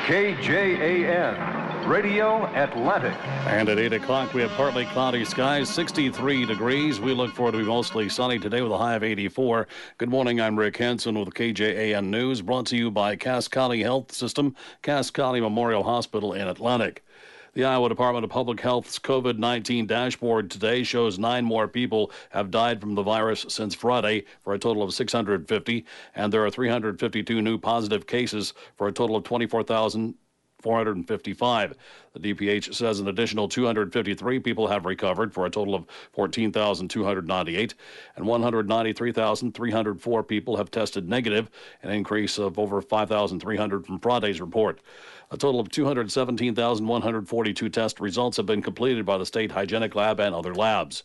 KJAN, Radio Atlantic. And at 8 o'clock, we have partly cloudy skies, 63 degrees. We look forward to be mostly sunny today with a high of 84. Good morning, I'm Rick Henson with KJAN News, brought to you by Cass County Health System, Cass County Memorial Hospital in Atlantic. The Iowa Department of Public Health's COVID-19 dashboard today shows 9 more people have died from the virus since Friday for a total of 650, and there are 352 new positive cases for a total of 24,455. The DPH says an additional 253 people have recovered for a total of 14,298, and 193,304 people have tested negative, an increase of over 5,300 from Friday's report. A total of 217,142 test results have been completed by the State Hygienic Lab and other labs.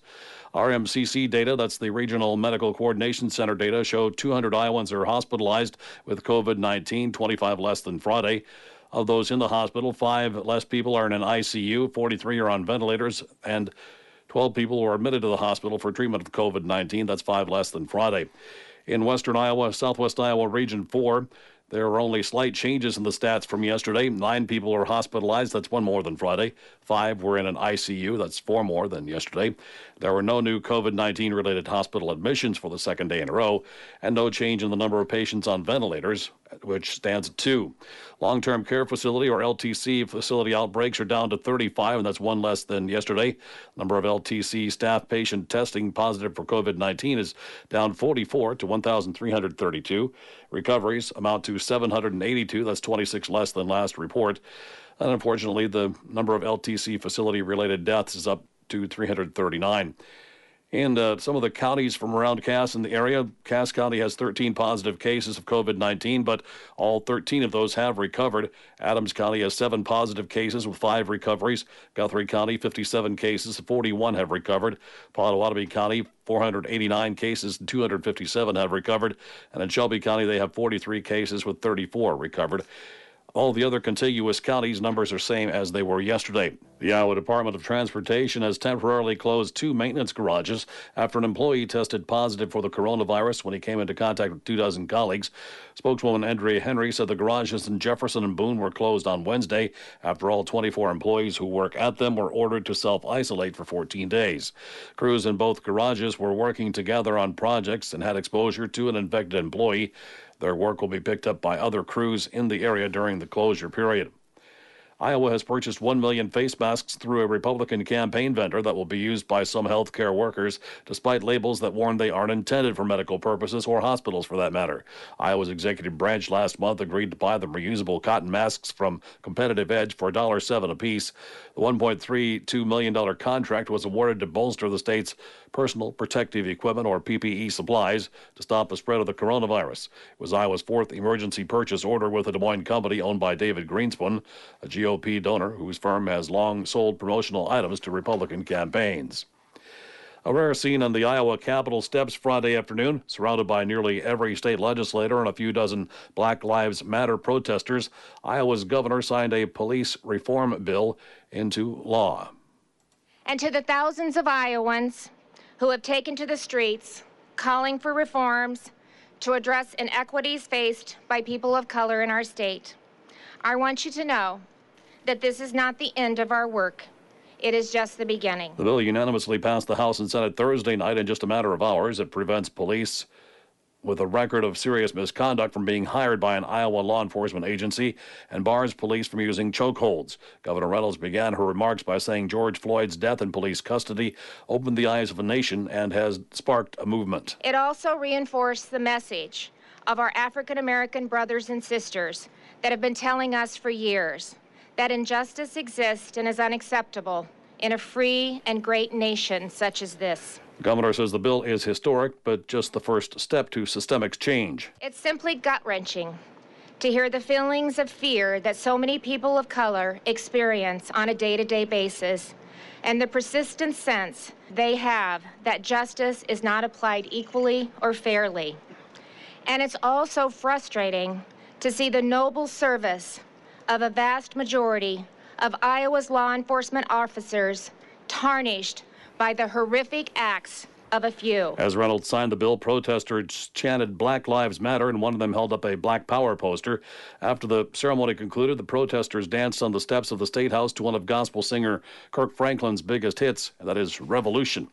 RMCC data, that's the Regional Medical Coordination Center data, show 200 Iowans are hospitalized with COVID-19, 25 less than Friday. Of those in the hospital, 5 less people are in an ICU, 43 are on ventilators, and 12 people were admitted to the hospital for treatment of COVID-19. That's 5 less than Friday. In western Iowa, southwest Iowa, Region 4, there were only slight changes in the stats from yesterday. 9 people were hospitalized. That's 1 more than Friday. 5 were in an ICU. That's 4 more than yesterday. There were no new COVID-19 related hospital admissions for the second day in a row, and no change in the number of patients on ventilators, which stands at 2. Long-term care facility, or LTC, facility outbreaks are down to 35, and that's 1 less than yesterday. Number of LTC staff patient testing positive for COVID-19 is down 44 to 1,332. Recoveries amount to 782. That's 26 less than last report. And unfortunately, the number of LTC facility-related deaths is up to 339. In some of the counties from around Cass in the area, Cass County has 13 positive cases of COVID-19, but all 13 of those have recovered. Adams County has 7 positive cases with 5 recoveries. Guthrie County, 57 cases, 41 have recovered. Pottawatomie County, 489 cases, and 257 have recovered. And in Shelby County, they have 43 cases with 34 recovered. All the other contiguous counties' numbers are same as they were yesterday. The Iowa Department of Transportation has temporarily closed 2 maintenance garages after an employee tested positive for the coronavirus when he came into contact with 24 colleagues. Spokeswoman Andrea Henry said the garages in Jefferson and Boone were closed on Wednesday after all 24 employees who work at them were ordered to self-isolate for 14 days. Crews in both garages were working together on projects and had exposure to an infected employee. Their work will be picked up by other crews in the area during the closure period. Iowa has purchased 1 million face masks through a Republican campaign vendor that will be used by some health care workers, despite labels that warn they aren't intended for medical purposes or hospitals for that matter. Iowa's executive branch last month agreed to buy the reusable cotton masks from Competitive Edge for $1.07 apiece. The $1.32 million contract was awarded to bolster the state's personal protective equipment, or PPE, supplies to stop the spread of the coronavirus. It was Iowa's 4th emergency purchase order with a Des Moines company owned by David Greenspun, a GOP donor whose firm has long sold promotional items to Republican campaigns. A rare scene on the Iowa Capitol steps Friday afternoon, surrounded by nearly every state legislator and a few dozen Black Lives Matter protesters. Iowa's governor signed a police reform bill into law. And to the thousands of Iowans who have taken to the streets calling for reforms to address inequities faced by people of color in our state, I want you to know that this is not the end of our work. It is just the beginning. The bill unanimously passed the House and Senate Thursday night in just a matter of hours. It prevents police with a record of serious misconduct from being hired by an Iowa law enforcement agency and bars police from using chokeholds. Governor Reynolds began her remarks by saying George Floyd's death in police custody opened the eyes of a nation and has sparked a movement. It also reinforced the message of our African American brothers and sisters that have been telling us for years that injustice exists and is unacceptable in a free and great nation such as this. The governor says the bill is historic, but just the first step to systemic change. It's simply gut-wrenching to hear the feelings of fear that so many people of color experience on a day-to-day basis, and the persistent sense they have that justice is not applied equally or fairly. And it's also frustrating to see the noble service of a vast majority of Iowa's law enforcement officers tarnished by the horrific acts of a few. As Reynolds signed the bill, protesters chanted Black Lives Matter, and one of them held up a Black Power poster. After the ceremony concluded, the protesters danced on the steps of the State House to one of gospel singer Kirk Franklin's biggest hits, and that is Revolution.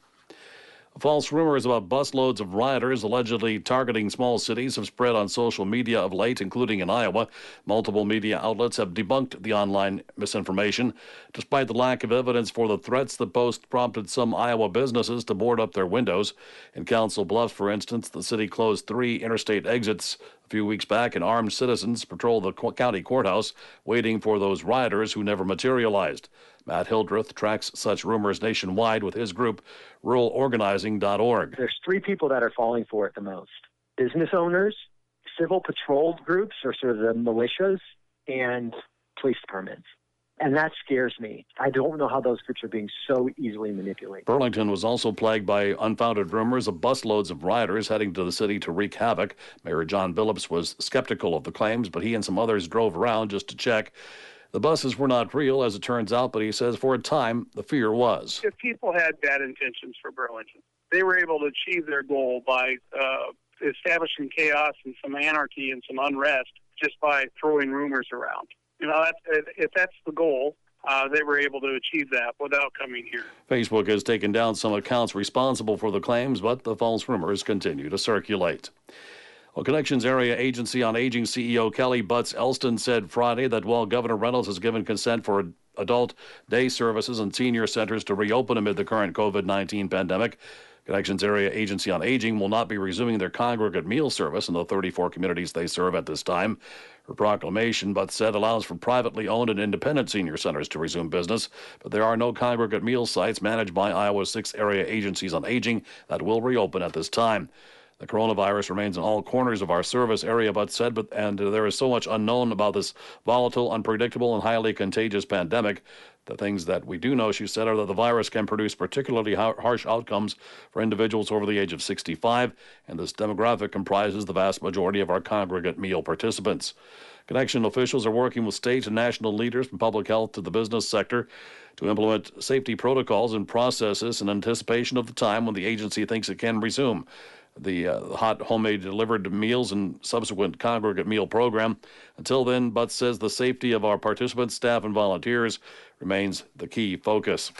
False rumors about busloads of rioters allegedly targeting small cities have spread on social media of late, including in Iowa. Multiple media outlets have debunked the online misinformation. Despite the lack of evidence for the threats, the post prompted some Iowa businesses to board up their windows. In Council Bluffs, for instance, the city closed 3 interstate exits a few weeks back, and armed citizens patrolled the county courthouse, waiting for those rioters who never materialized. Matt Hildreth tracks such rumors nationwide with his group, ruralorganizing.org. There's 3 people that are falling for it the most: business owners, civil patrol groups, or sort of the militias, and police departments. And that scares me. I don't know how those groups are being so easily manipulated. Burlington was also plagued by unfounded rumors of busloads of rioters heading to the city to wreak havoc. Mayor John Billups was skeptical of the claims, but he and some others drove around just to check. The buses were not real, as it turns out, but he says for a time the fear was. If people had bad intentions for Burlington, they were able to achieve their goal by establishing chaos and some anarchy and some unrest just by throwing rumors around. You know, if that's the goal, they were able to achieve that without coming here. Facebook has taken down some accounts responsible for the claims, but the false rumors continue to circulate. Well, Connections Area Agency on Aging CEO Kelly Butts Elston said Friday that while Governor Reynolds has given consent for adult day services and senior centers to reopen amid the current COVID-19 pandemic, Connections Area Agency on Aging will not be resuming their congregate meal service in the 34 communities they serve at this time. Her proclamation, Butts said, allows for privately owned and independent senior centers to resume business, but there are no congregate meal sites managed by Iowa's 6 area agencies on aging that will reopen at this time. The coronavirus remains in all corners of our service area, Butts said, and there is so much unknown about this volatile, unpredictable, and highly contagious pandemic. The things that we do know, she said, are that the virus can produce particularly harsh outcomes for individuals over the age of 65, and this demographic comprises the vast majority of our congregate meal participants. Connection officials are working with state and national leaders from public health to the business sector to implement safety protocols and processes in anticipation of the time when the agency thinks it can resume the hot homemade delivered meals and subsequent congregate meal program. Until then, Butts says the safety of our participants, staff, and volunteers remains the key focus.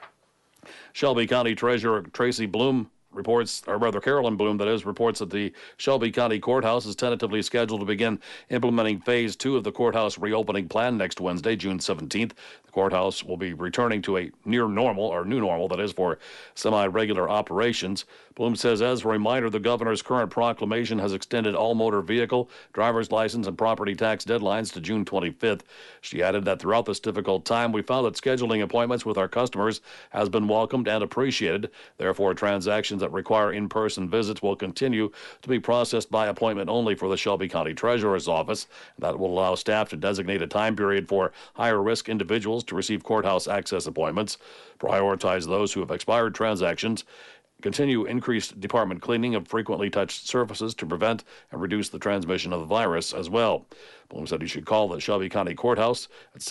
Shelby County Treasurer Tracy Bloom reports, or rather Carolyn Bloom, that is, reports that the Shelby County Courthouse is tentatively scheduled to begin implementing Phase 2 of the courthouse reopening plan next Wednesday, June 17th. The courthouse will be returning to a near normal, or new normal, that is, for semi-regular operations. Bloom says, as a reminder, the governor's current proclamation has extended all motor vehicle, driver's license, and property tax deadlines to June 25th. She added that throughout this difficult time, we found that scheduling appointments with our customers has been welcomed and appreciated. Therefore, transactions that require in-person visits will continue to be processed by appointment only for the Shelby County Treasurer's Office. That will allow staff to designate a time period for higher-risk individuals to receive courthouse access appointments, prioritize those who have expired transactions, continue increased department cleaning of frequently touched surfaces to prevent and reduce the transmission of the virus as well. Bloom said you should call the Shelby County Courthouse at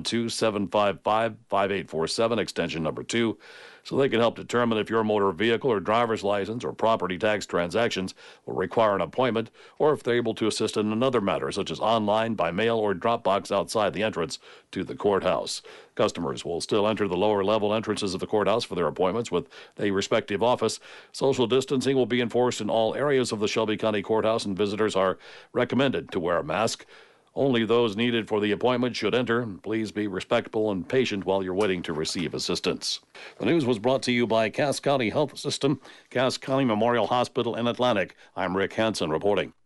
712-755-5847, extension number 2, so they can help determine if your motor vehicle or driver's license or property tax transactions will require an appointment, or if they're able to assist in another matter, such as online, by mail, or drop box outside the entrance to the courthouse. Customers will still enter the lower-level entrances of the courthouse for their appointments with a respective office. Social distancing will be enforced in all areas of the Shelby County Courthouse, and visitors are recommended to wear a mask. Only those needed for the appointment should enter. Please be respectful and patient while you're waiting to receive assistance. The news was brought to you by Cass County Health System, Cass County Memorial Hospital in Atlantic. I'm Rick Hansen reporting.